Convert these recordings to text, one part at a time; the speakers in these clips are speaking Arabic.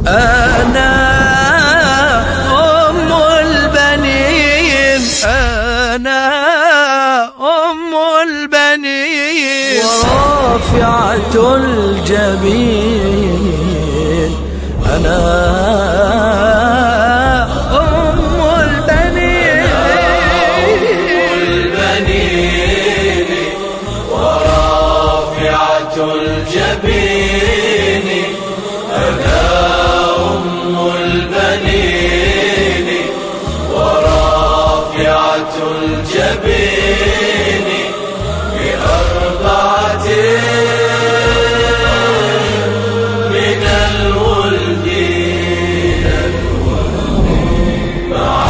أنا أم البنين، أنا أم البنين، ورافعة الجبين، أنا أم البنين، ورافعة الجبين، أنا أم البنين، ورافعة الجبين، بأربعة من الولد مع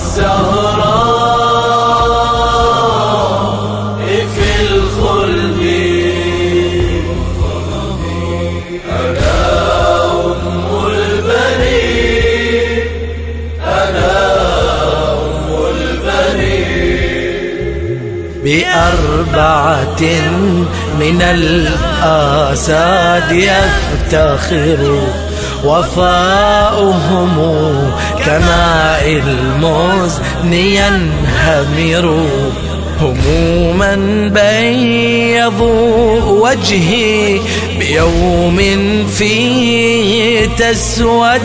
الزهراء في الخلد. أنا أم البنين، أنا أم البنين، بأربعة من الآساد يفتخر، وفاؤهم كماء المزن ينهمر، هم من بيضوا وجهي بيوم فيه تسود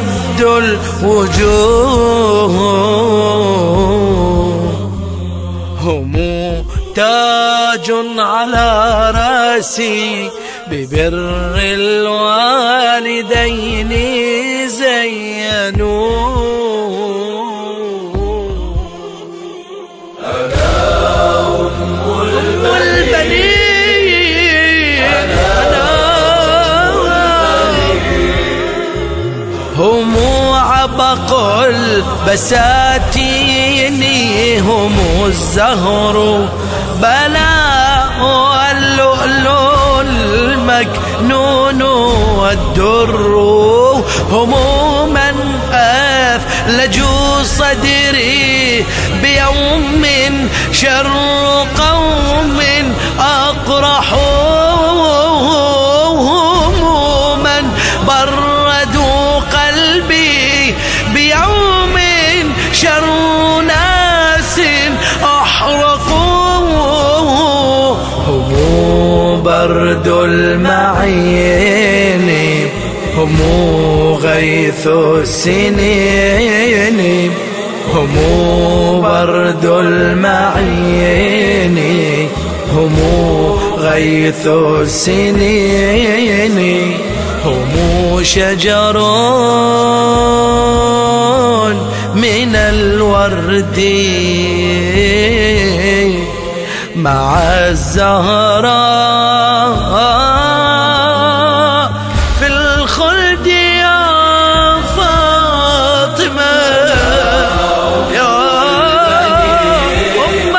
الوجوه، هم تاج على راسي ببر الوالدين زينوا. أنا أم البنين، أنا أم البنين، هم عبق البساتين، هم الزهر بلاء اللؤلؤ المكنون والدر، هم من أثلجوا صدري بيوم شر قوم أقرحوا، هم من بردوا قلبي بيوم شر ناس أحرقوا، هم برد المعين، هم غيث السنين، هم برد المعين، هم غيث السنين، هم شجر من الورد مع الزهراء في الخلد. يا فاطمة يا أم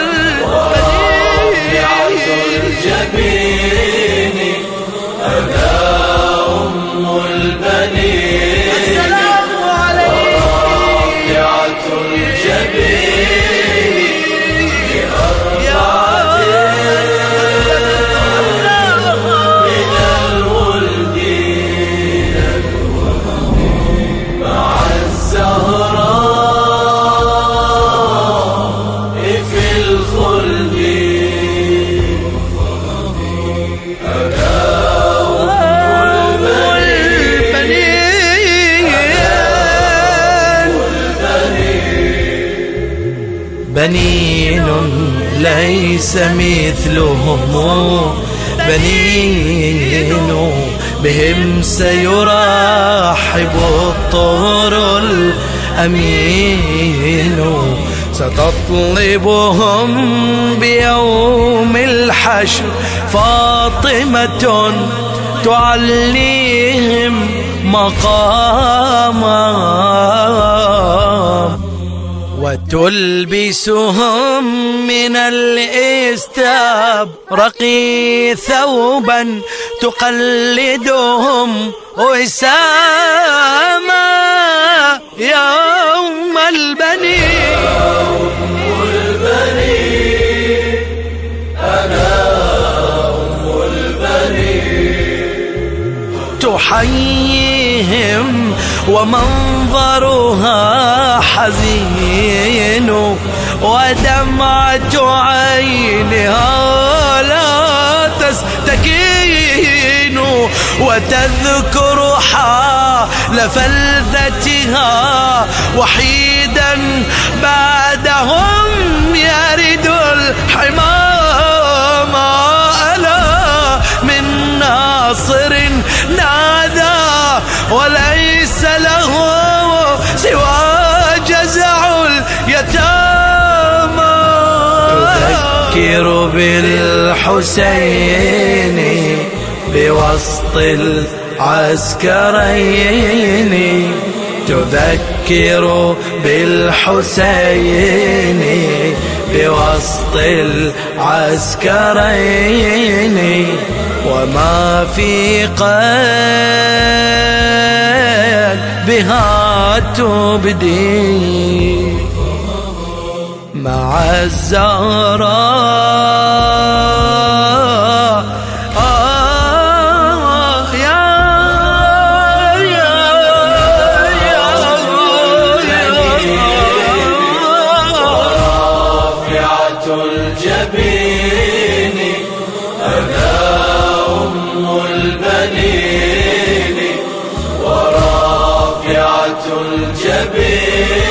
الجبين، أنا أم البنين، السلام عليك، ورافعة الجبين، بأربعة من الولد مع الزهراء في الخلد. أنا أم البنين، بنين ليس مثلهم، بنين بهم سيرحب الطهر الأمين، ستطلبهم بيوم الحشر فاطمة تعليهم مقاما، وتلبسهم من الاستبرق ثوبا تقلدهم وساما يوم البنين. تحيي بهم ومنظرها حزين، ودمعة عينها لا تستكين، وتذكر حال فلذتها وحيدا بعدهم يرد الحمام. ألا من ناصر نادى وليس له سوى جزع اليتامى. تذكر بالحسين بوسط العسكرين، تذكر بالحسين بوسط العسكرين، وما في قلبها تبدي مع الزهراء. الجبين أنا أم البنين، ورافعة الجبين